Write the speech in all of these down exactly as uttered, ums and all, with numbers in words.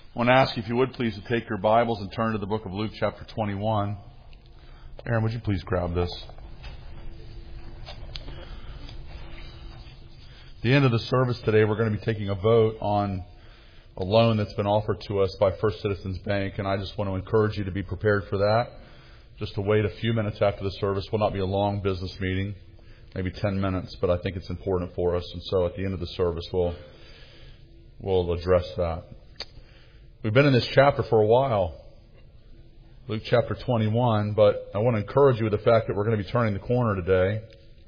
I want to ask you, if you would please, to take your Bibles and turn to the book of Luke chapter twenty-one. Aaron, would you please grab this? At the end of the service today, we're going to be taking a vote on a loan that's been offered to us by First Citizens Bank, and I just want to encourage you to be prepared for that. Just to wait a few minutes after the service. Will not be a long business meeting, maybe ten minutes, but I think it's important for us, and so at the end of the service, we'll we'll address that. We've been in this chapter for a while, Luke chapter twenty-one, but I want to encourage you with the fact that we're going to be turning the corner today.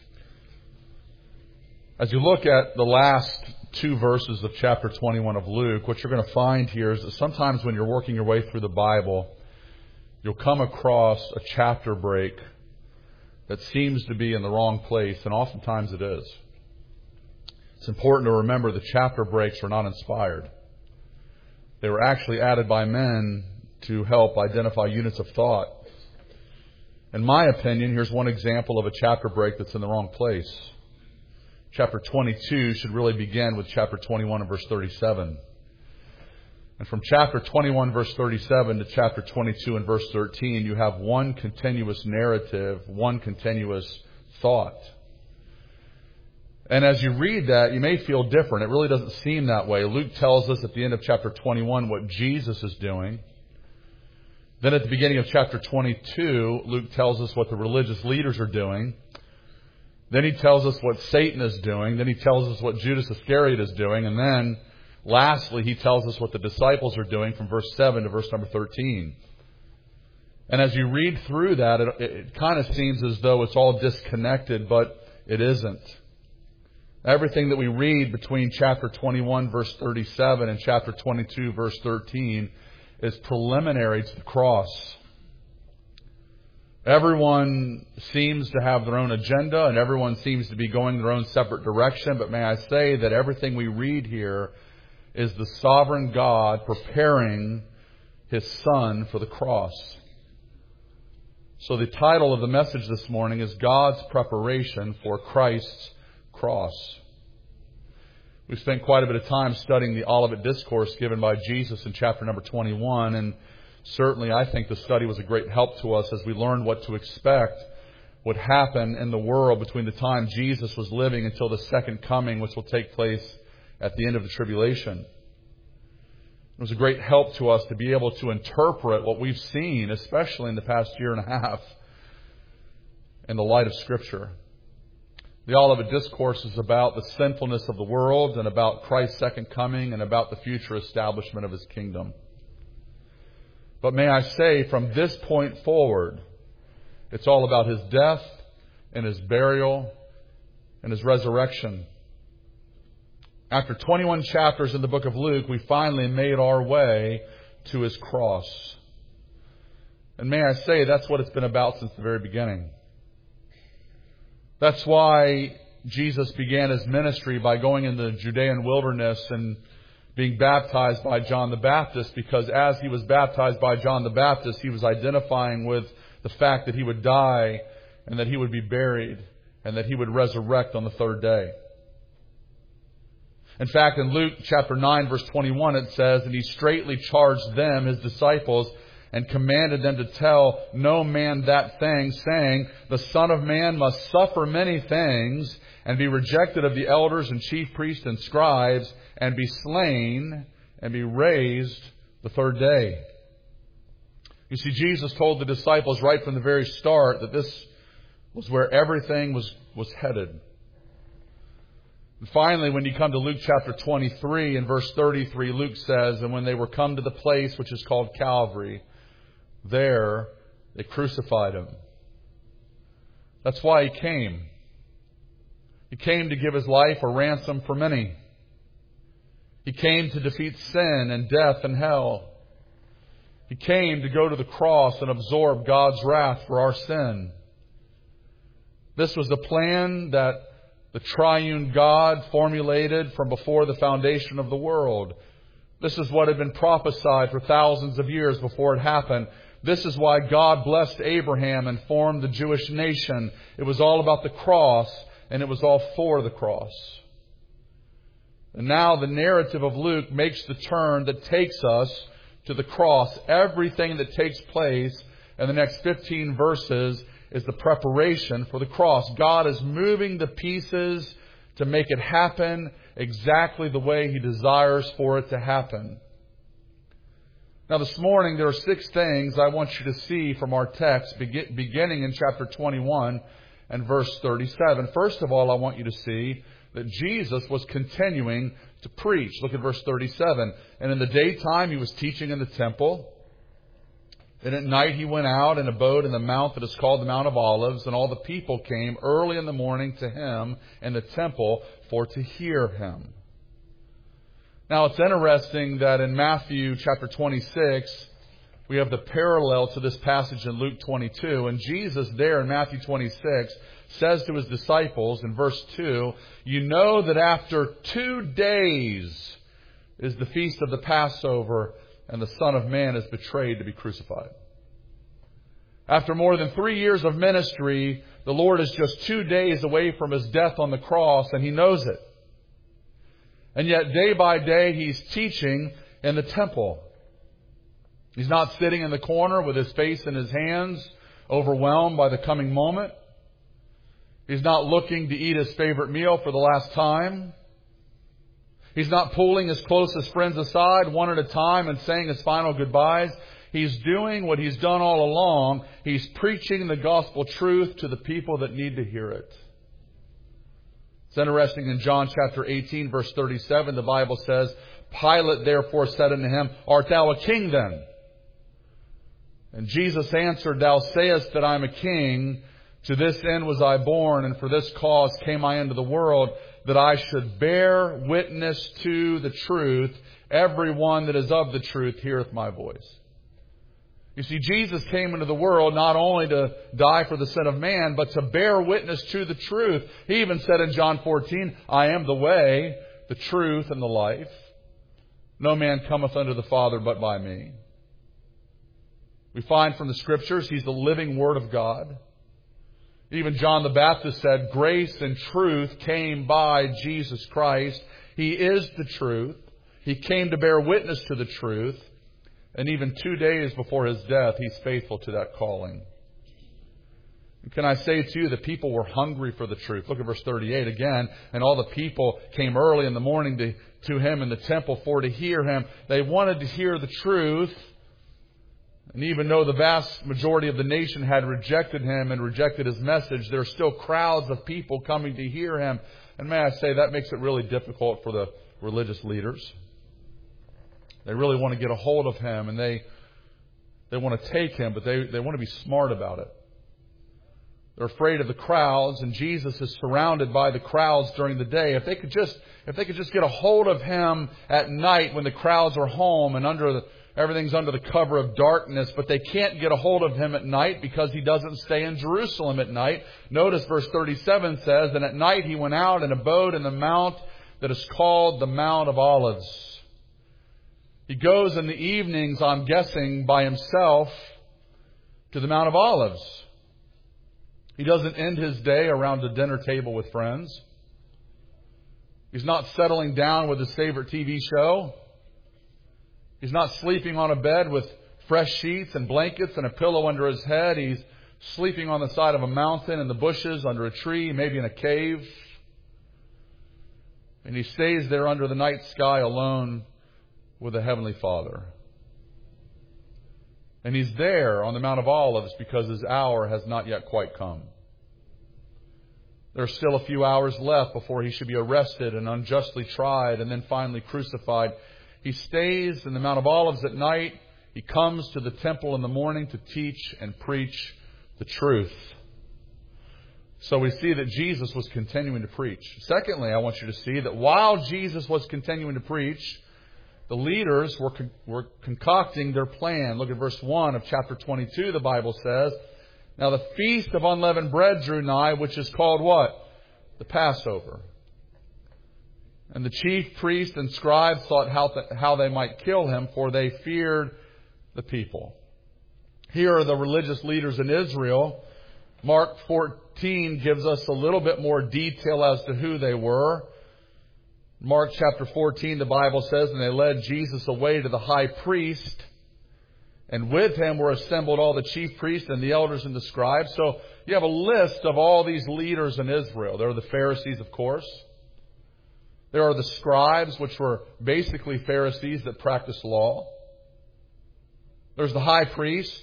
As you look at the last two verses of chapter twenty-one of Luke, what you're going to find here is that sometimes when you're working your way through the Bible, you'll come across a chapter break that seems to be in the wrong place, and oftentimes it is. It's important to remember the chapter breaks are not inspired. They were actually added by men to help identify units of thought. In my opinion, here's one example of a chapter break that's in the wrong place. Chapter twenty-two should really begin with chapter twenty-one and verse thirty-seven. And from chapter twenty-one, verse thirty-seven to chapter twenty-two and verse thirteen, you have one continuous narrative, one continuous thought. And as you read that, you may feel different. It really doesn't seem that way. Luke tells us at the end of chapter twenty-one what Jesus is doing. Then at the beginning of chapter twenty-two, Luke tells us what the religious leaders are doing. Then he tells us what Satan is doing. Then he tells us what Judas Iscariot is doing. And then, lastly, he tells us what the disciples are doing from verse seven to verse number thirteen. And as you read through that, it, it kind of seems as though it's all disconnected, but it isn't. Everything that we read between chapter twenty-one, verse thirty-seven and chapter twenty-two, verse thirteen is preliminary to the cross. Everyone seems to have their own agenda and everyone seems to be going their own separate direction. But may I say that everything we read here is the sovereign God preparing His Son for the cross. So the title of the message this morning is God's Preparation for Christ's Cross. We've spent quite a bit of time studying the Olivet Discourse given by Jesus in chapter number twenty-one, and certainly I think the study was a great help to us as we learned what to expect would happen in the world between the time Jesus was living until the second coming, which will take place at the end of the tribulation. It was a great help to us to be able to interpret what we've seen, especially in the past year and a half, in the light of Scripture. The Olivet Discourse is about the sinfulness of the world and about Christ's second coming and about the future establishment of His kingdom. But may I say, from this point forward, it's all about His death and His burial and His resurrection. After twenty-one chapters in the book of Luke, we finally made our way to His cross. And may I say, that's what it's been about since the very beginning. That's why Jesus began His ministry by going into the Judean wilderness and being baptized by John the Baptist, because as He was baptized by John the Baptist, He was identifying with the fact that He would die and that He would be buried and that He would resurrect on the third day. In fact, in Luke chapter nine, verse twenty-one, it says, "And He straitly charged them," His disciples, "and commanded them to tell no man that thing, saying, The Son of Man must suffer many things, and be rejected of the elders and chief priests and scribes, and be slain, and be raised the third day." You see, Jesus told the disciples right from the very start that this was where everything was, was headed. And finally, when you come to Luke chapter twenty-three and verse thirty-three, Luke says, "And when they were come to the place which is called Calvary, there they crucified Him." That's why He came. He came to give His life a ransom for many. He came to defeat sin and death and hell. He came to go to the cross and absorb God's wrath for our sin. This was the plan that the triune God formulated from before the foundation of the world. This is what had been prophesied for thousands of years before it happened. This is why God blessed Abraham and formed the Jewish nation. It was all about the cross, and it was all for the cross. And now the narrative of Luke makes the turn that takes us to the cross. Everything that takes place in the next fifteen verses is the preparation for the cross. God is moving the pieces to make it happen exactly the way He desires for it to happen. Now this morning there are six things I want you to see from our text beginning in chapter twenty-one and verse thirty-seven. First of all, I want you to see that Jesus was continuing to preach. Look at verse thirty-seven. And in the daytime He was teaching in the temple. And at night He went out and abode in the mount that is called the Mount of Olives. And all the people came early in the morning to Him in the temple for to hear Him. Now it's interesting that in Matthew chapter twenty-six, we have the parallel to this passage in Luke twenty-two. And Jesus there in Matthew twenty-six says to His disciples in verse two, you know that after two days is the feast of the Passover, and the Son of Man is betrayed to be crucified. After more than three years of ministry, the Lord is just two days away from His death on the cross, and He knows it. And yet day by day He's teaching in the temple. He's not sitting in the corner with His face in His hands, overwhelmed by the coming moment. He's not looking to eat His favorite meal for the last time. He's not pulling His closest friends aside one at a time and saying His final goodbyes. He's doing what He's done all along. He's preaching the gospel truth to the people that need to hear it. It's interesting in John chapter eighteen, verse thirty-seven, the Bible says, Pilate therefore said unto Him, art thou a king then? And Jesus answered, thou sayest that I am a king. To this end was I born, and for this cause came I into the world, that I should bear witness to the truth. Everyone that is of the truth heareth my voice. You see, Jesus came into the world not only to die for the sin of man, but to bear witness to the truth. He even said in John fourteen, I am the way, the truth, and the life. No man cometh unto the Father but by me. We find from the Scriptures He's the living Word of God. Even John the Baptist said, grace and truth came by Jesus Christ. He is the truth. He came to bear witness to the truth. And even two days before His death, He's faithful to that calling. And can I say to you, the people were hungry for the truth. Look at verse thirty-eight again. And all the people came early in the morning to, to Him in the temple for to hear Him. They wanted to hear the truth. And even though the vast majority of the nation had rejected Him and rejected His message, there are still crowds of people coming to hear Him. And may I say, that makes it really difficult for the religious leaders. They really want to get a hold of Him, and they they want to take Him, but they, they want to be smart about it. They're afraid of the crowds, and Jesus is surrounded by the crowds during the day. If they could just if they could just get a hold of Him at night when the crowds are home and under the everything's under the cover of darkness, but they can't get a hold of Him at night because He doesn't stay in Jerusalem at night. Notice verse thirty-seven says, and at night He went out and abode in the mount that is called the Mount of Olives. He goes in the evenings, I'm guessing, by himself to the Mount of Olives. He doesn't end his day around a dinner table with friends. He's not settling down with his favorite T V show. He's not sleeping on a bed with fresh sheets and blankets and a pillow under his head. He's sleeping on the side of a mountain in the bushes, under a tree, maybe in a cave. And he stays there under the night sky alone with the Heavenly Father. And He's there on the Mount of Olives because His hour has not yet quite come. There are still a few hours left before He should be arrested and unjustly tried and then finally crucified. He stays in the Mount of Olives at night. He comes to the temple in the morning to teach and preach the truth. So we see that Jesus was continuing to preach. Secondly, I want you to see that while Jesus was continuing to preach, the leaders were, con- were concocting their plan. Look at verse one of chapter twenty-two, the Bible says, now the feast of unleavened bread drew nigh, which is called what? The Passover. And the chief priests and scribes thought how, th- how they might kill Him, for they feared the people. Here are the religious leaders in Israel. Mark fourteen gives us a little bit more detail as to who they were. Mark chapter fourteen, the Bible says, and they led Jesus away to the high priest, and with him were assembled all the chief priests and the elders and the scribes. So you have a list of all these leaders in Israel. There are the Pharisees, of course. There are the scribes, which were basically Pharisees that practiced law. There's the high priest.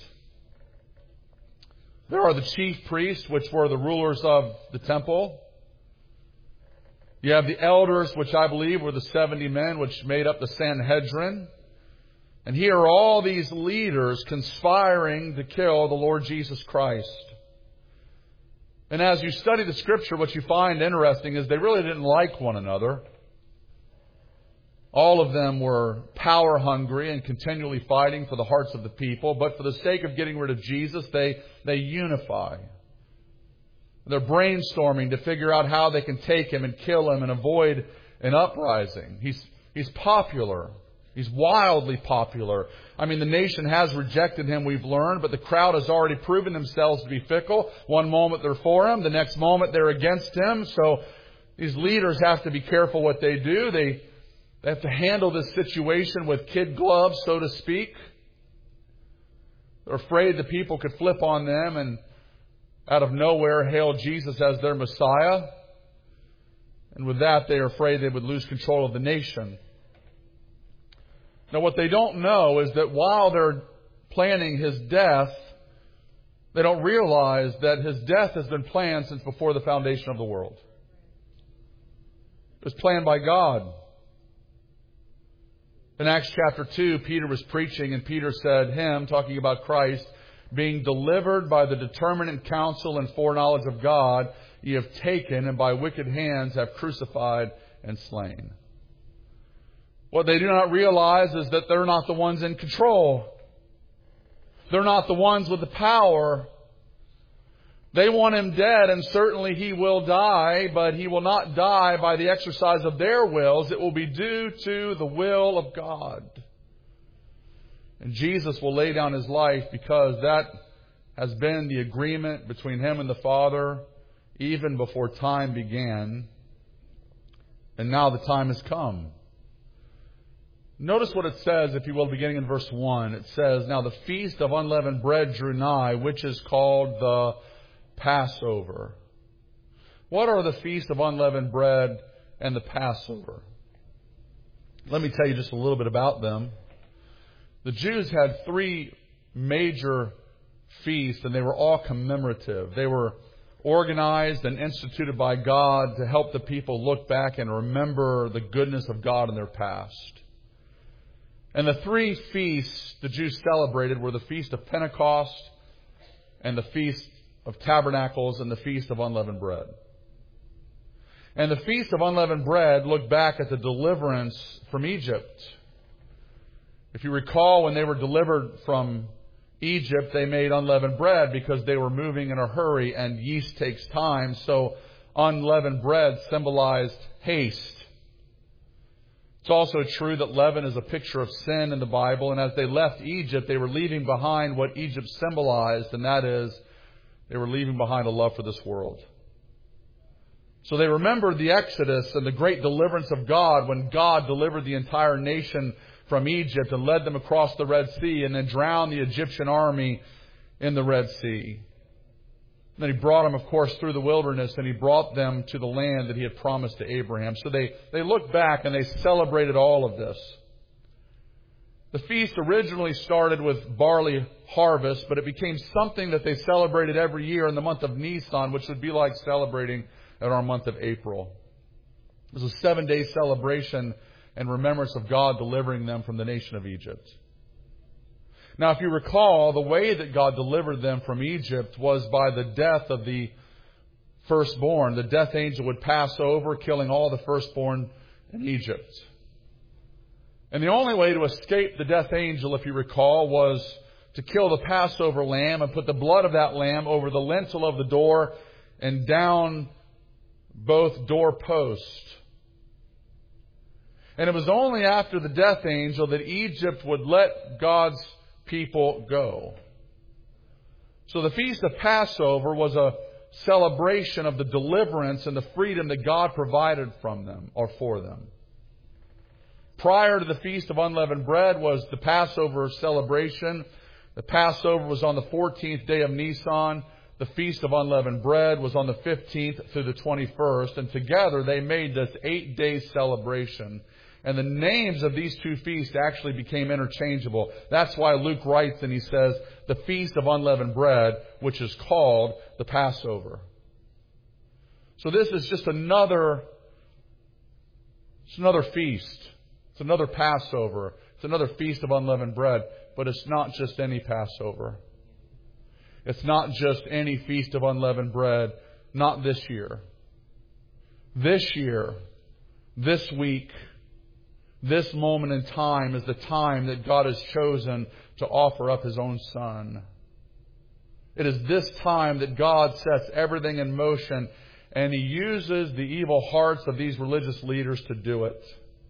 There are the chief priests, which were the rulers of the temple. You have the elders, which I believe were the seventy men, which made up the Sanhedrin. And here are all these leaders conspiring to kill the Lord Jesus Christ. And as you study the Scripture, what you find interesting is they really didn't like one another. All of them were power hungry and continually fighting for the hearts of the people. But for the sake of getting rid of Jesus, they, they unify. They're brainstorming to figure out how they can take him and kill him and avoid an uprising. He's, he's popular. He's wildly popular. I mean, the nation has rejected him, we've learned, but the crowd has already proven themselves to be fickle. One moment they're for him, the next moment they're against him. So these leaders have to be careful what they do. They, they have to handle this situation with kid gloves, so to speak. They're afraid the people could flip on them and out of nowhere hail Jesus as their Messiah. And with that, they are afraid they would lose control of the nation. Now, what they don't know is that while they're planning his death, they don't realize that his death has been planned since before the foundation of the world. It was planned by God. In Acts chapter two, Peter was preaching, and Peter said, him, talking about Christ, being delivered by the determinate counsel and foreknowledge of God, ye have taken, and by wicked hands have crucified and slain. What they do not realize is that they're not the ones in control. They're not the ones with the power. They want him dead, and certainly he will die, but he will not die by the exercise of their wills. It will be due to the will of God. And Jesus will lay down his life because that has been the agreement between him and the Father even before time began. And now the time has come. Notice what it says, if you will, beginning in verse one. It says, now the feast of unleavened bread drew nigh, which is called the Passover. What are the feast of unleavened bread and the Passover? Let me tell you just a little bit about them. The Jews had three major feasts, and they were all commemorative. They were organized and instituted by God to help the people look back and remember the goodness of God in their past. And the three feasts the Jews celebrated were the Feast of Pentecost, and the Feast of Tabernacles, and the Feast of Unleavened Bread. And the Feast of Unleavened Bread looked back at the deliverance from Egypt. If you recall, when they were delivered from Egypt, they made unleavened bread because they were moving in a hurry, and yeast takes time. So unleavened bread symbolized haste. It's also true that leaven is a picture of sin in the Bible. And as they left Egypt, they were leaving behind what Egypt symbolized, and that is they were leaving behind a love for this world. So they remembered the Exodus and the great deliverance of God when God delivered the entire nation from Egypt and led them across the Red Sea and then drowned the Egyptian army in the Red Sea. And then he brought them, of course, through the wilderness, and he brought them to the land that he had promised to Abraham. So they, they looked back and they celebrated all of this. The feast originally started with barley harvest, but it became something that they celebrated every year in the month of Nisan, which would be like celebrating in our month of April. It was a seven-day celebration and remembrance of God delivering them from the nation of Egypt. Now, if you recall, the way that God delivered them from Egypt was by the death of the firstborn. The death angel would pass over, killing all the firstborn in Egypt. And the only way to escape the death angel, if you recall, was to kill the Passover lamb and put the blood of that lamb over the lintel of the door and down both doorposts. And it was only after the death angel that Egypt would let God's people go. So the Feast of Passover was a celebration of the deliverance and the freedom that God provided from them or for them. Prior to the Feast of Unleavened Bread was the Passover celebration. The Passover was on the fourteenth day of Nisan. The Feast of Unleavened Bread was on the fifteenth through the twenty-first. And together they made this eight-day celebration. And the names of these two feasts actually became interchangeable. That's why Luke writes and he says, the Feast of Unleavened Bread, which is called the Passover. So this is just another, it's another feast. It's another Passover. It's another Feast of Unleavened Bread. But it's not just any Passover. It's not just any Feast of Unleavened Bread. Not this year. This year, this week, this moment in time is the time that God has chosen to offer up His own Son. It is this time that God sets everything in motion, and He uses the evil hearts of these religious leaders to do it.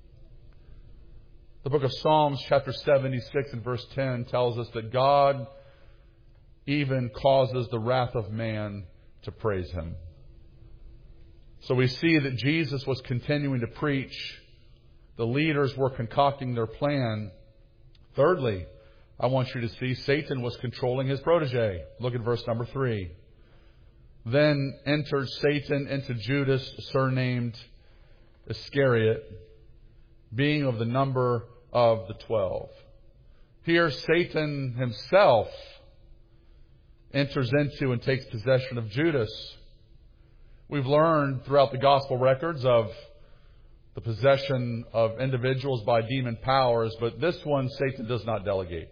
The book of Psalms, chapter seventy-six and verse ten, tells us that God even causes the wrath of man to praise Him. So we see that Jesus was continuing to preach. The leaders were concocting their plan. Thirdly, I want you to see Satan was controlling his protege. Look at verse number three. Then entered Satan into Judas, surnamed Iscariot, being of the number of the twelve. Here Satan himself enters into and takes possession of Judas. We've learned throughout the gospel records of the possession of individuals by demon powers, but this one Satan does not delegate.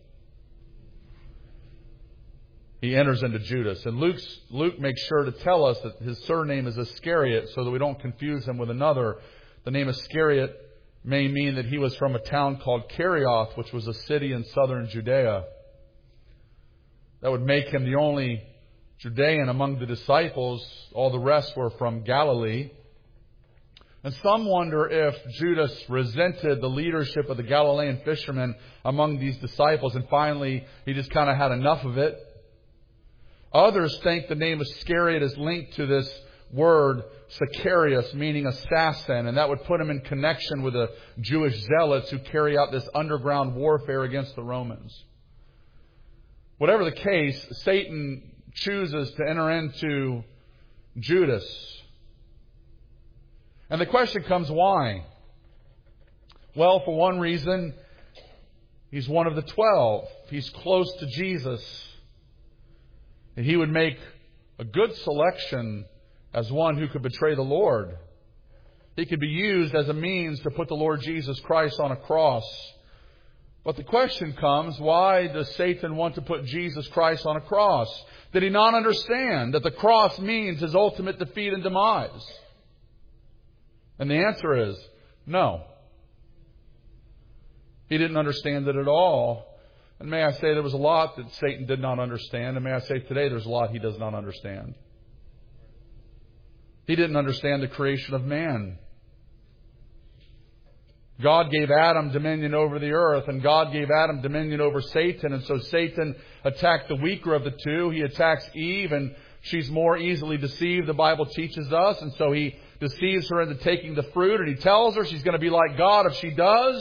He enters into Judas. And Luke's, Luke makes sure to tell us that his surname is Iscariot so that we don't confuse him with another. The name Iscariot may mean that he was from a town called Kerioth, which was a city in southern Judea. That would make him the only Judean among the disciples. All the rest were from Galilee. And some wonder if Judas resented the leadership of the Galilean fishermen among these disciples, and finally he just kind of had enough of it. Others think the name Iscariot is linked to this word Sicarius, meaning assassin, and that would put him in connection with the Jewish zealots who carry out this underground warfare against the Romans. Whatever the case, Satan chooses to enter into Judas. And the question comes, why? Well, for one reason, he's one of the twelve. He's close to Jesus. And he would make a good selection as one who could betray the Lord. He could be used as a means to put the Lord Jesus Christ on a cross. But the question comes, why does Satan want to put Jesus Christ on a cross? Did he not understand that the cross means his ultimate defeat and demise? And the answer is no. He didn't understand it at all. And may I say there was a lot that Satan did not understand. And may I say today there's a lot he does not understand. He didn't understand the creation of man. God gave Adam dominion over the earth, and God gave Adam dominion over Satan. And so Satan attacked the weaker of the two. He attacks Eve, and she's more easily deceived, the Bible teaches us. And so he deceives her into taking the fruit, and he tells her she's going to be like God if she does.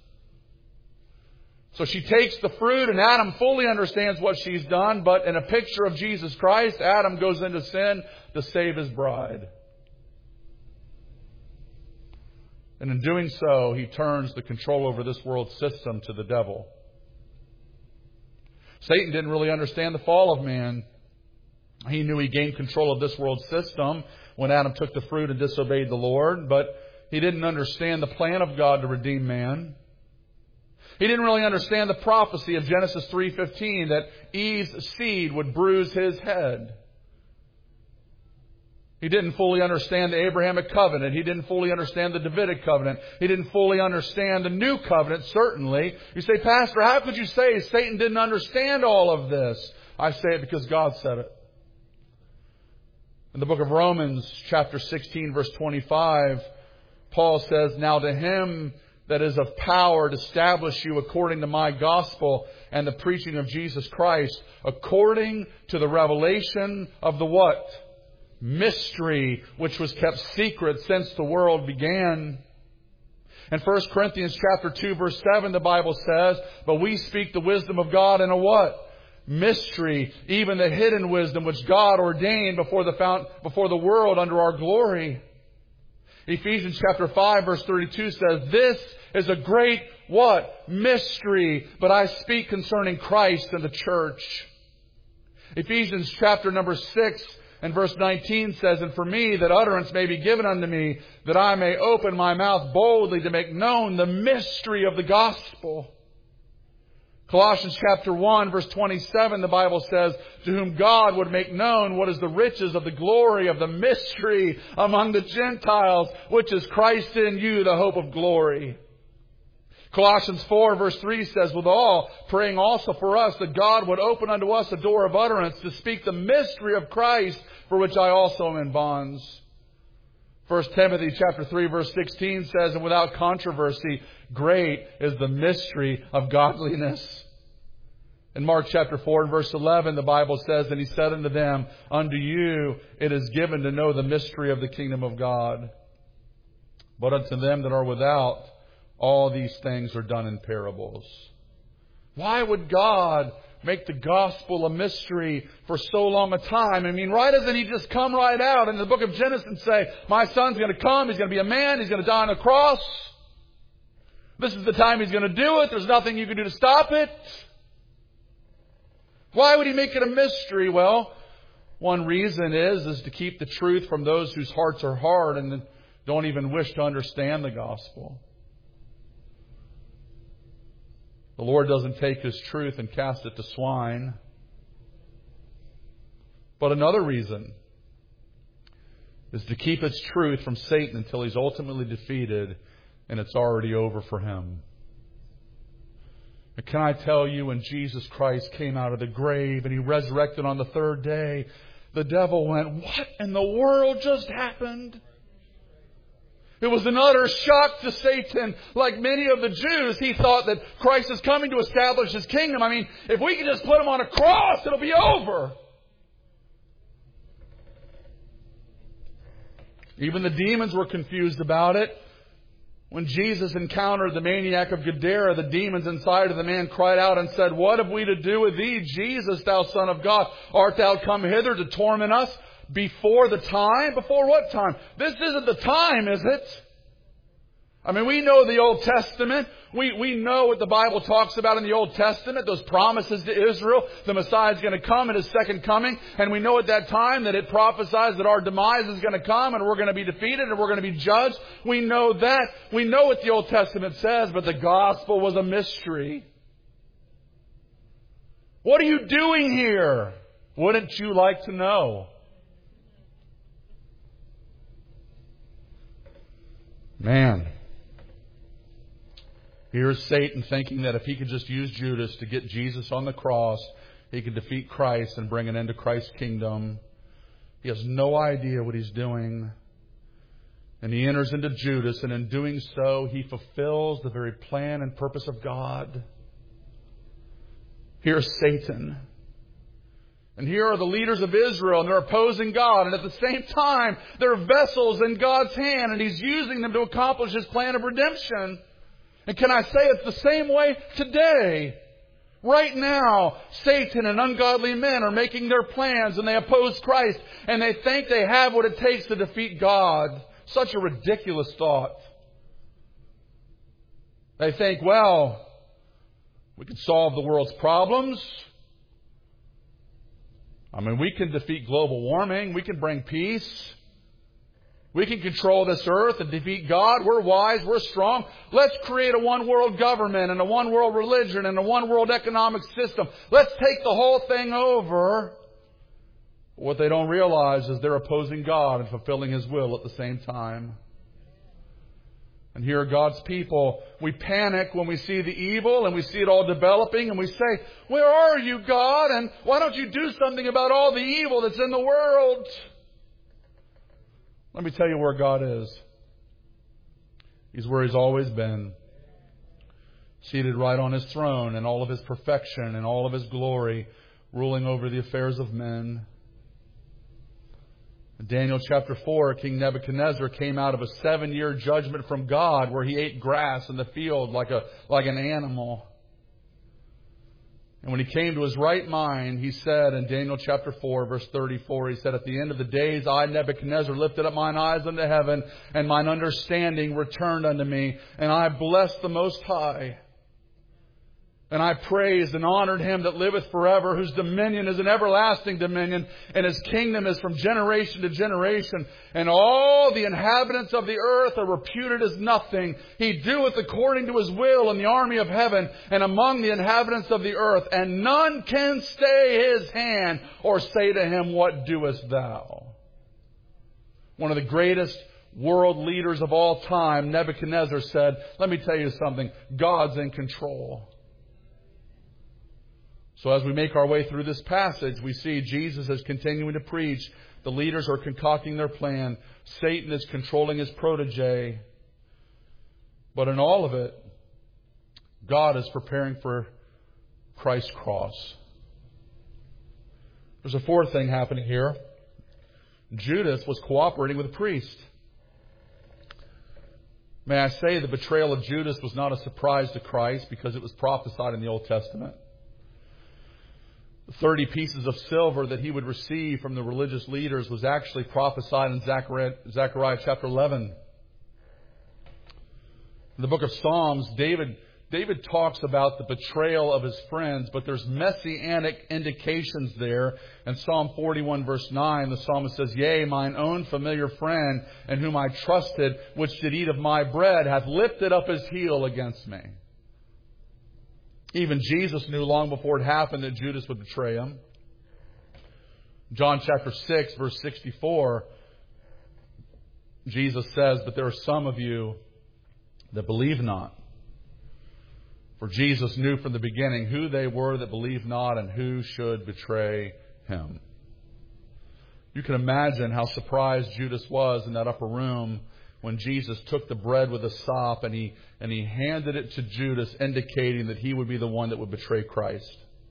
So she takes the fruit, and Adam fully understands what she's done. But in a picture of Jesus Christ, Adam goes into sin to save his bride. And in doing so, he turns the control over this world system to the devil. Satan didn't really understand the fall of man. He knew he gained control of this world system when Adam took the fruit and disobeyed the Lord. But he didn't understand the plan of God to redeem man. He didn't really understand the prophecy of Genesis three fifteen that Eve's seed would bruise his head. He didn't fully understand the Abrahamic covenant. He didn't fully understand the Davidic covenant. He didn't fully understand the new covenant, certainly. You say, Pastor, how could you say Satan didn't understand all of this? I say it because God said it. In the book of Romans, chapter sixteen, verse twenty-five, Paul says, Now to him that is of power to establish you according to my gospel and the preaching of Jesus Christ, according to the revelation of the what? Mystery, which was kept secret since the world began, In First Corinthians chapter two, verse seven, the Bible says, "But we speak the wisdom of God in a" what? "Mystery, even the hidden wisdom which God ordained before the fount- before the world under our glory." Ephesians chapter five, verse thirty-two says, "This is a great" what? "Mystery, but I speak concerning Christ and the church." Ephesians chapter number six and verse nineteen says, "And for me, that utterance may be given unto me, that I may open my mouth boldly to make known the mystery of the gospel." Colossians chapter one, verse twenty-seven, the Bible says, "To whom God would make known what is the riches of the glory of the mystery among the Gentiles, which is Christ in you, the hope of glory." Colossians four, verse three says, "Withal, praying also for us, that God would open unto us a door of utterance to speak the mystery of Christ, for which I also am in bonds." First Timothy chapter three, verse sixteen says, "And without controversy, great is the mystery of godliness." In Mark chapter four and verse eleven, the Bible says, "And he said unto them, Unto you it is given to know the mystery of the kingdom of God. But unto them that are without, all these things are done in parables." Why would God make the gospel a mystery for so long a time? I mean, why doesn't He just come right out in the book of Genesis and say, "My son's going to come, he's going to be a man, he's going to die on a cross. This is the time he's going to do it. There's nothing you can do to stop it"? Why would He make it a mystery? Well, one reason is, is to keep the truth from those whose hearts are hard and don't even wish to understand the gospel. The Lord doesn't take His truth and cast it to swine. But another reason is to keep its truth from Satan until he's ultimately defeated and it's already over for him. And can I tell you, when Jesus Christ came out of the grave and He resurrected on the third day, the devil went, "What in the world just happened?" It was an utter shock to Satan. Like many of the Jews, he thought that Christ is coming to establish His kingdom. I mean, if we can just put Him on a cross, it'll be over. Even the demons were confused about it. When Jesus encountered the maniac of Gadara, the demons inside of the man cried out and said, "What have we to do with Thee, Jesus, Thou Son of God? Art Thou come hither to torment us before the time?" Before what time? This isn't the time, is it? I mean, we know the Old Testament. We, we know what the Bible talks about in the Old Testament, those promises to Israel. The Messiah is going to come at His second coming. And we know at that time that it prophesies that our demise is going to come and we're going to be defeated and we're going to be judged. We know that. We know what the Old Testament says, but the gospel was a mystery. What are you doing here? Wouldn't you like to know? Man. Here's Satan thinking that if he could just use Judas to get Jesus on the cross, he could defeat Christ and bring an end to Christ's kingdom. He has no idea what he's doing. And he enters into Judas, and in doing so, he fulfills the very plan and purpose of God. Here's Satan. And here are the leaders of Israel, and they're opposing God. And at the same time, they're vessels in God's hand, and He's using them to accomplish His plan of redemption. And can I say it's the same way today? Right now, Satan and ungodly men are making their plans, and they oppose Christ, and they think they have what it takes to defeat God. Such a ridiculous thought. They think, well, we can solve the world's problems. I mean, we can defeat global warming. We can bring peace. We can control this earth and defeat God. We're wise. We're strong. Let's create a one world government and a one world religion and a one world economic system. Let's take the whole thing over. What they don't realize is they're opposing God and fulfilling His will at the same time. And here are God's people. We panic when we see the evil and we see it all developing, and we say, "Where are you, God? And why don't you do something about all the evil that's in the world?" Let me tell you where God is. He's where He's always been. Seated right on His throne in all of His perfection and all of His glory, ruling over the affairs of men. In Daniel chapter four, King Nebuchadnezzar came out of a seven-year judgment from God where he ate grass in the field like a like an animal. And when he came to his right mind, he said in Daniel chapter four, verse thirty-four, he said, "At the end of the days, I, Nebuchadnezzar, lifted up mine eyes unto heaven, and mine understanding returned unto me. And I blessed the Most High. And I praised and honored Him that liveth forever, whose dominion is an everlasting dominion, and His kingdom is from generation to generation. And all the inhabitants of the earth are reputed as nothing. He doeth according to His will in the army of heaven and among the inhabitants of the earth. And none can stay His hand or say to Him, What doest thou?" One of the greatest world leaders of all time, Nebuchadnezzar, said, "Let me tell you something. God's in control." So as we make our way through this passage, we see Jesus is continuing to preach. The leaders are concocting their plan. Satan is controlling his protege. But in all of it, God is preparing for Christ's cross. There's a fourth thing happening here. Judas was cooperating with the priest. May I say the betrayal of Judas was not a surprise to Christ because it was prophesied in the Old Testament. The thirty pieces of silver that he would receive from the religious leaders was actually prophesied in Zechariah, Zechariah chapter eleven. In the book of Psalms, David, David talks about the betrayal of his friends, but there's messianic indications there. In Psalm forty-one verse nine, the psalmist says, "Yea, mine own familiar friend, in whom I trusted, which did eat of my bread, hath lifted up his heel against me." Even Jesus knew long before it happened that Judas would betray Him. John chapter six, verse sixty-four, Jesus says, "But there are some of you that believe not." For Jesus knew from the beginning who they were that believed not and who should betray Him. You can imagine how surprised Judas was in that upper room when Jesus took the bread with a sop and he, and he handed it to Judas, indicating that he would be the one that would betray Christ.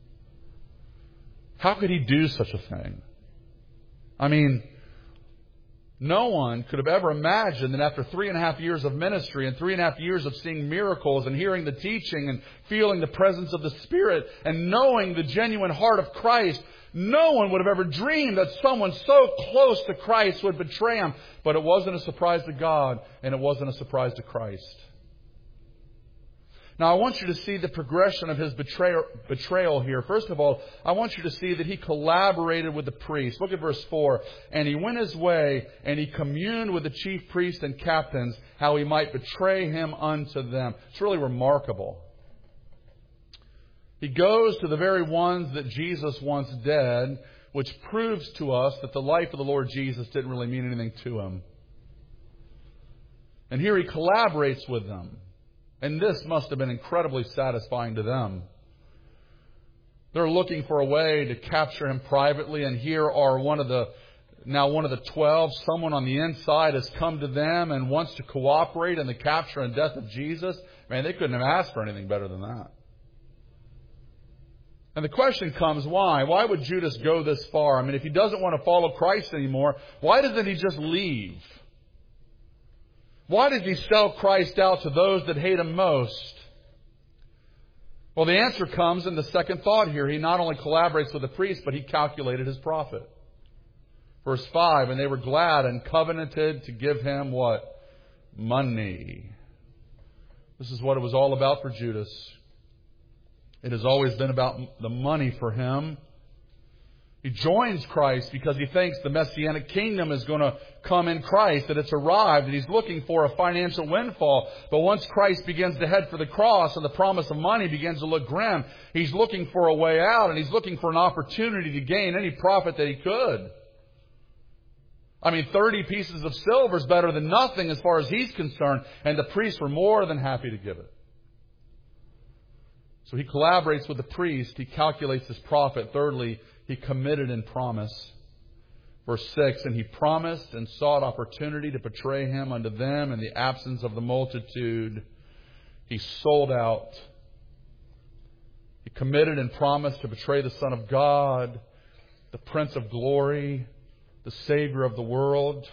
How could he do such a thing? I mean, no one could have ever imagined that after three and a half years of ministry and three and a half years of seeing miracles and hearing the teaching and feeling the presence of the Spirit and knowing the genuine heart of Christ, no one would have ever dreamed that someone so close to Christ would betray Him. But it wasn't a surprise to God, and it wasn't a surprise to Christ. Now, I want you to see the progression of His betrayal, betrayal here. First of all, I want you to see that He collaborated with the priest. Look at verse four. "And He went His way, and He communed with the chief priests and captains, how He might betray Him unto them." It's really remarkable. He goes to the very ones that Jesus wants dead, which proves to us that the life of the Lord Jesus didn't really mean anything to Him. And here He collaborates with them. And this must have been incredibly satisfying to them. They're looking for a way to capture Him privately, and here are one of the, now one of the twelve, someone on the inside has come to them and wants to cooperate in the capture and death of Jesus. Man, they couldn't have asked for anything better than that. And the question comes, why? Why would Judas go this far? I mean, if he doesn't want to follow Christ anymore, why doesn't he just leave? Why does he sell Christ out to those that hate Him most? Well, the answer comes in the second thought here. He not only collaborates with the priest, but he calculated his profit. Verse five, "And they were glad and covenanted to give him" what? Money. This is what it was all about for Judas. It has always been about the money for him. He joins Christ because he thinks the Messianic kingdom is going to come in Christ, that it's arrived, and he's looking for a financial windfall. But once Christ begins to head for the cross and the promise of money begins to look grim, he's looking for a way out, and he's looking for an opportunity to gain any profit that he could. I mean, thirty pieces of silver is better than nothing as far as he's concerned, and the priests were more than happy to give it. So he collaborates with the priest. He calculates his profit. Thirdly, he committed in promise. Verse six, "And he promised and sought opportunity to betray him unto them in the absence of the multitude." He sold out. He committed and promised to betray the Son of God, the Prince of Glory, the Savior of the world.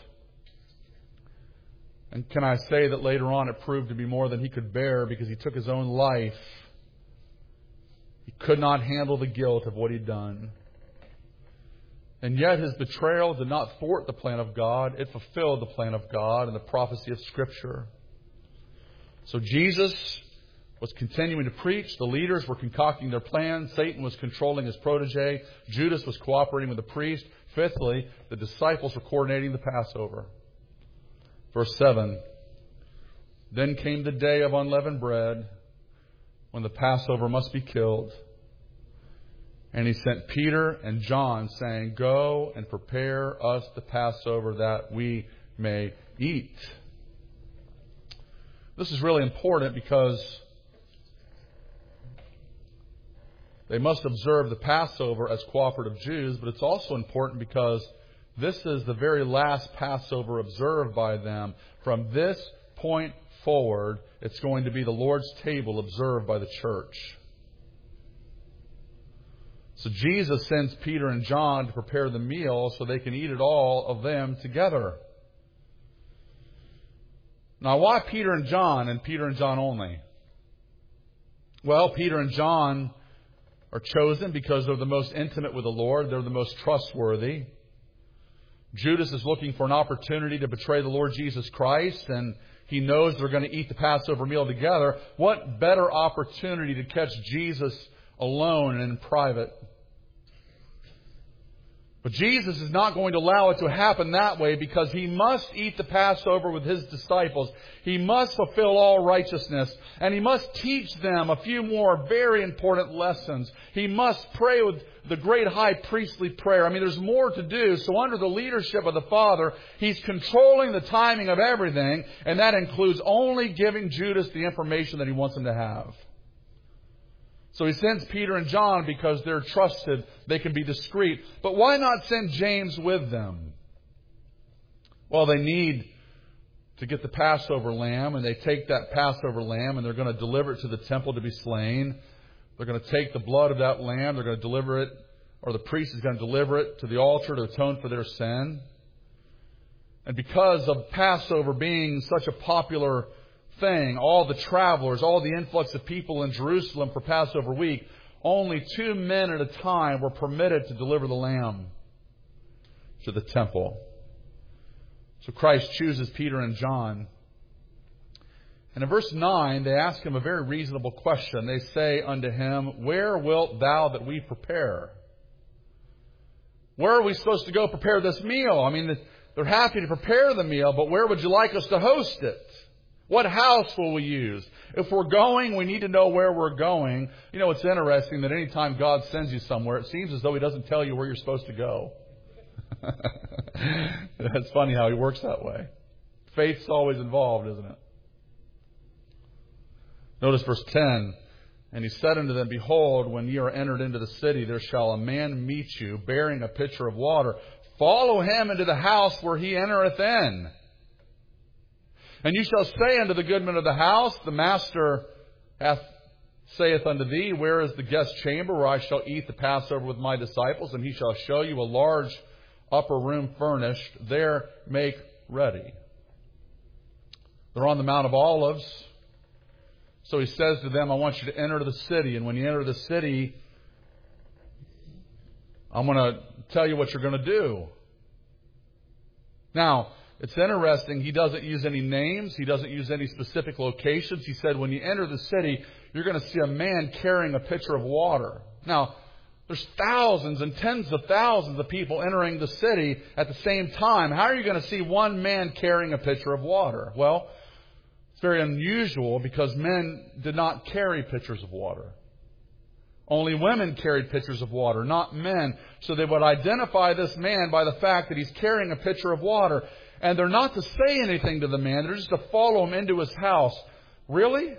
And can I say that later on it proved to be more than He could bear, because He took His own life. He could not handle the guilt of what He'd done. And yet His betrayal did not thwart the plan of God. It fulfilled the plan of God and the prophecy of Scripture. So Jesus was continuing to preach. The leaders were concocting their plans. Satan was controlling his protege. Judas was cooperating with the priest. Fifthly, the disciples were coordinating the Passover. Verse seven. Then came the day of unleavened bread, when the Passover must be killed. And He sent Peter and John, saying, Go and prepare us the Passover, that we may eat. This is really important, because they must observe the Passover as cooperative Jews, but it's also important because this is the very last Passover observed by them. From this point forward, it's going to be the Lord's table observed by the church. So Jesus sends Peter and John to prepare the meal so they can eat it all of them together. Now, why Peter and John and Peter and John only? Well, Peter and John are chosen because they're the most intimate with the Lord. They're the most trustworthy. Judas is looking for an opportunity to betray the Lord Jesus Christ, and he knows they're going to eat the Passover meal together. What better opportunity to catch Jesus alone and in private? But Jesus is not going to allow it to happen that way, because He must eat the Passover with His disciples. He must fulfill all righteousness. And He must teach them a few more very important lessons. He must pray with the great high priestly prayer. I mean, there's more to do. So under the leadership of the Father, He's controlling the timing of everything. And that includes only giving Judas the information that He wants him to have. So He sends Peter and John because they're trusted. They can be discreet. But why not send James with them? Well, they need to get the Passover lamb, and they take that Passover lamb and they're going to deliver it to the temple to be slain. They're going to take the blood of that lamb. They're going to deliver it, or the priest is going to deliver it to the altar to atone for their sin. And because of Passover being such a popular thing, all the travelers, all the influx of people in Jerusalem for Passover week, only two men at a time were permitted to deliver the lamb to the temple. So Christ chooses Peter and John. And in verse nine, they ask Him a very reasonable question. They say unto Him, Where wilt Thou that we prepare? Where are we supposed to go prepare this meal? I mean, they're happy to prepare the meal, but where would you like us to host it? What house will we use? If we're going, we need to know where we're going. You know, it's interesting that any time God sends you somewhere, it seems as though He doesn't tell you where you're supposed to go. It's funny how He works that way. Faith's always involved, isn't it? Notice verse ten. And He said unto them, Behold, when ye are entered into the city, there shall a man meet you, bearing a pitcher of water. Follow him into the house where he entereth in. And you shall say unto the goodman of the house, The master hath saith unto thee, Where is the guest chamber where I shall eat the Passover with my disciples? And he shall show you a large upper room furnished. There make ready. They're on the Mount of Olives. So He says to them, I want you to enter the city. And when you enter the city, I'm going to tell you what you're going to do. Now, it's interesting, He doesn't use any names. He doesn't use any specific locations. He said, when you enter the city, you're going to see a man carrying a pitcher of water. Now, there's thousands and tens of thousands of people entering the city at the same time. How are you going to see one man carrying a pitcher of water? Well, it's very unusual because men did not carry pitchers of water. Only women carried pitchers of water, not men. So they would identify this man by the fact that he's carrying a pitcher of water. And they're not to say anything to the man. They're just to follow him into his house. Really?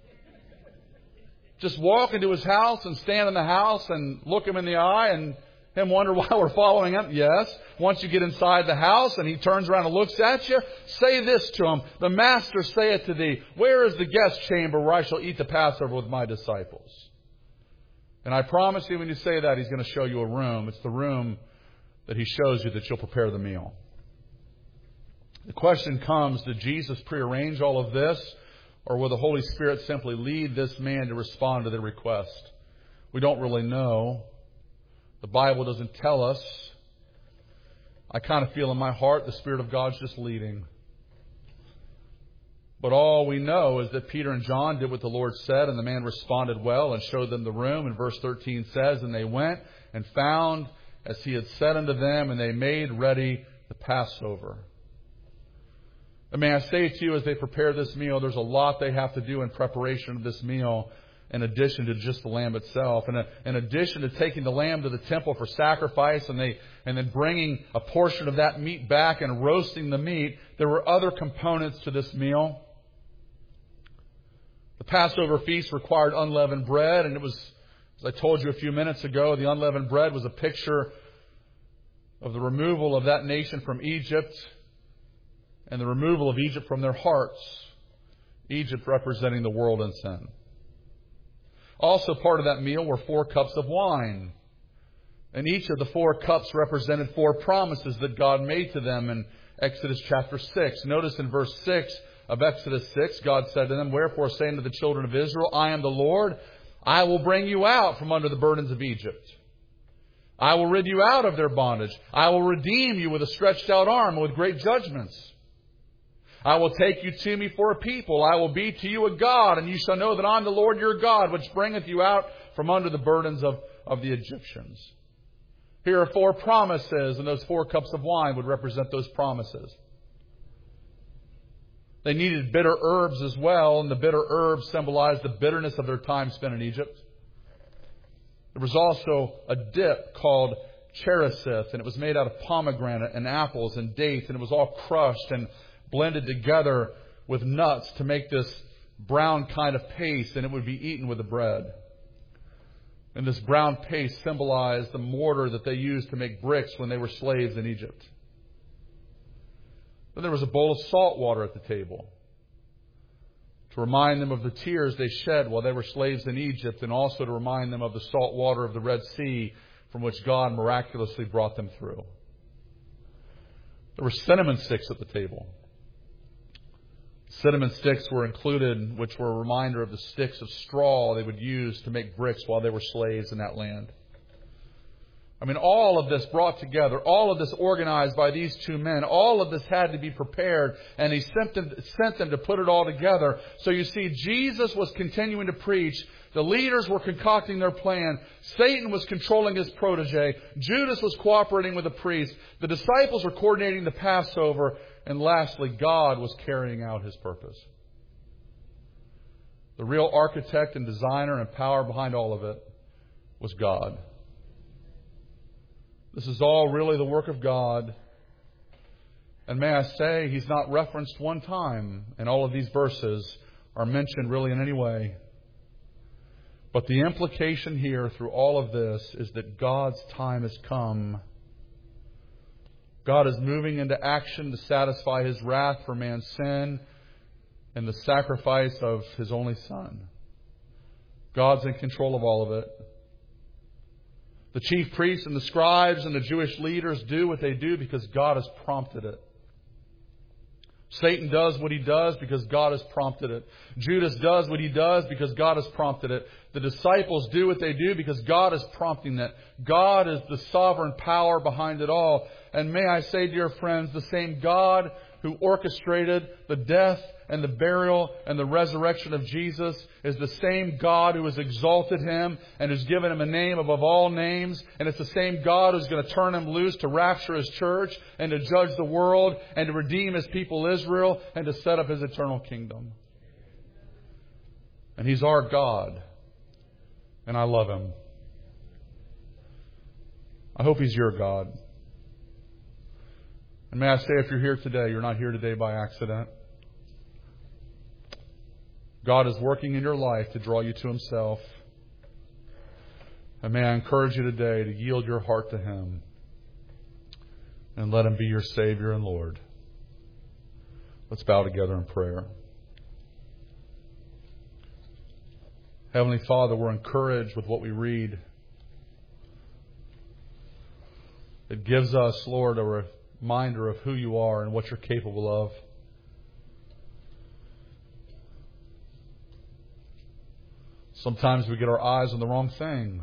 Just walk into his house and stand in the house and look him in the eye and him wonder why we're following him? Yes. Once you get inside the house and he turns around and looks at you, say this to him. The master saith to thee, Where is the guest chamber where I shall eat the Passover with my disciples? And I promise you when you say that, He's going to show you a room. It's the room that He shows you that you'll prepare the meal. The question comes, did Jesus prearrange all of this, or will the Holy Spirit simply lead this man to respond to the request? We don't really know. The Bible doesn't tell us. I kind of feel in my heart the Spirit of God's just leading. But all we know is that Peter and John did what the Lord said, and the man responded well and showed them the room. And verse thirteen says, and they went and found as He had said unto them, and they made ready the Passover. And may I say to you, as they prepare this meal, there's a lot they have to do in preparation of this meal, in addition to just the lamb itself. And in addition to taking the lamb to the temple for sacrifice and they and then bringing a portion of that meat back and roasting the meat, there were other components to this meal. The Passover feast required unleavened bread, and it was, as I told you a few minutes ago, the unleavened bread was a picture of the removal of that nation from Egypt and the removal of Egypt from their hearts. Egypt representing the world and sin. Also part of that meal were four cups of wine. And each of the four cups represented four promises that God made to them in Exodus chapter six. Notice in verse six of Exodus six, God said to them, wherefore say unto the children of Israel, I am the Lord. I will bring you out from under the burdens of Egypt. I will rid you out of their bondage. I will redeem you with a stretched out arm and with great judgments. I will take you to me for a people. I will be to you a God, and you shall know that I am the Lord your God, which bringeth you out from under the burdens of, of the Egyptians. Here are four promises, and those four cups of wine would represent those promises. They needed bitter herbs as well, and the bitter herbs symbolized the bitterness of their time spent in Egypt. There was also a dip called cheresith, and it was made out of pomegranate and apples and dates, and it was all crushed and blended together with nuts to make this brown kind of paste, and it would be eaten with the bread. And this brown paste symbolized the mortar that they used to make bricks when they were slaves in Egypt. Then there was a bowl of salt water at the table to remind them of the tears they shed while they were slaves in Egypt, and also to remind them of the salt water of the Red Sea from which God miraculously brought them through. There were cinnamon sticks at the table. Cinnamon sticks were included, which were a reminder of the sticks of straw they would use to make bricks while they were slaves in that land. I mean, all of this brought together, all of this organized by these two men, all of this had to be prepared, and He sent them, sent them to put it all together. So you see, Jesus was continuing to preach. The leaders were concocting their plan. Satan was controlling his protege. Judas was cooperating with the priest. The disciples were coordinating the Passover. And lastly, God was carrying out His purpose. The real architect and designer and power behind all of it was God. This is all really the work of God. And may I say, He's not referenced one time in all of these verses or mentioned really in any way. But the implication here through all of this is that God's time has come. God is moving into action to satisfy His wrath for man's sin and the sacrifice of His only Son. God's in control of all of it. The chief priests and the scribes and the Jewish leaders do what they do because God has prompted it. Satan does what he does because God has prompted it. Judas does what he does because God has prompted it. The disciples do what they do because God is prompting it. God is the sovereign power behind it all. And may I say, dear friends, the same God who orchestrated the death and the burial and the resurrection of Jesus is the same God who has exalted Him and has given Him a name above all names. And it's the same God who's going to turn Him loose to rapture His church and to judge the world and to redeem His people Israel and to set up His eternal kingdom. And He's our God. And I love Him. I hope He's your God. And may I say, if you're here today, you're not here today by accident. God is working in your life to draw you to Himself. And may I encourage you today to yield your heart to Him and let Him be your Savior and Lord. Let's bow together in prayer. Heavenly Father, we're encouraged with what we read. It gives us, Lord, a reminder of who you are and what you're capable of. Sometimes we get our eyes on the wrong thing.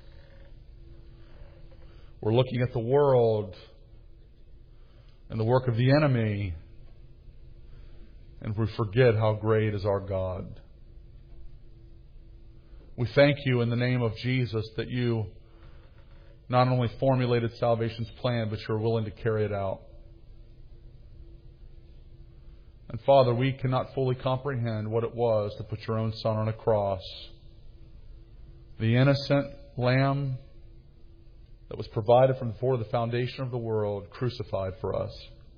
We're looking at the world and the work of the enemy, and we forget how great is our God. We thank you in the name of Jesus that you not only formulated salvation's plan, but you're willing to carry it out. And Father, we cannot fully comprehend what it was to put your own Son on a cross. The innocent lamb that was provided from before the foundation of the world, crucified for us.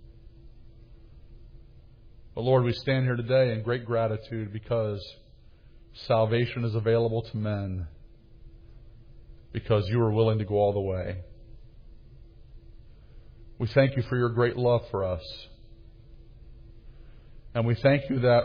But Lord, we stand here today in great gratitude because salvation is available to men because you were willing to go all the way. We thank you for your great love for us. And we thank you that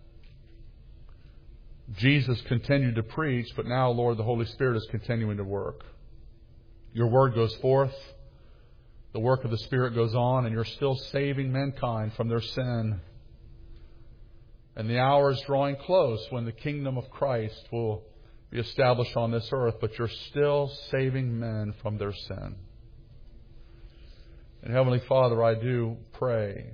Jesus continued to preach, but now, Lord, the Holy Spirit is continuing to work. Your word goes forth, the work of the Spirit goes on, and you're still saving mankind from their sin. And the hour is drawing close when the kingdom of Christ will be established on this earth, but you're still saving men from their sin. And Heavenly Father, I do pray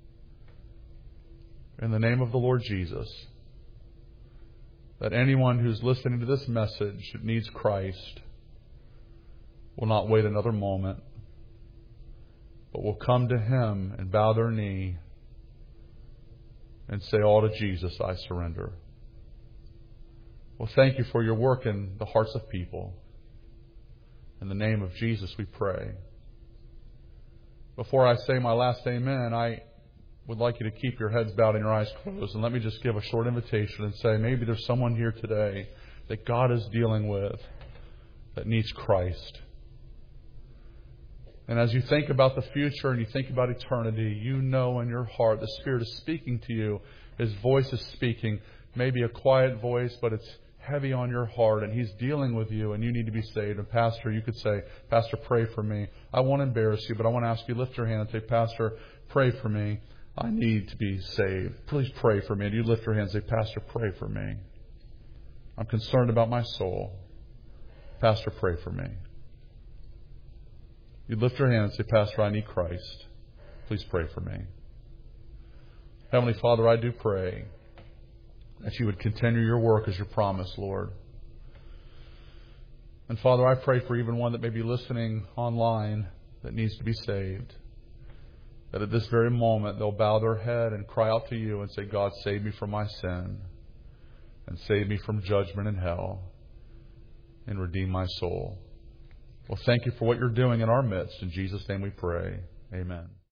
in the name of the Lord Jesus that anyone who's listening to this message that needs Christ will not wait another moment, but will come to Him and bow their knee and say, all to Jesus I surrender. Well, thank you for your work in the hearts of people. In the name of Jesus we pray. Before I say my last amen, I would like you to keep your heads bowed and your eyes closed. And let me just give a short invitation and say, maybe there's someone here today that God is dealing with that needs Christ. And as you think about the future and you think about eternity, you know in your heart the Spirit is speaking to you. His voice is speaking. Maybe a quiet voice, but it's heavy on your heart, and He's dealing with you, and you need to be saved. And Pastor, you could say, Pastor, pray for me. I won't embarrass you, but I want to ask you to lift your hand and say, Pastor, pray for me. I need to be saved. Please pray for me. And you lift your hand and say, Pastor, pray for me. I'm concerned about my soul. Pastor, pray for me. You lift your hand and say, Pastor, I need Christ. Please pray for me. Heavenly Father, I do pray that you would continue your work as you promised, Lord. And Father, I pray for even one that may be listening online that needs to be saved, that at this very moment they'll bow their head and cry out to you and say, God, save me from my sin and save me from judgment and hell and redeem my soul. Well, thank you for what you're doing in our midst. In Jesus' name we pray. Amen.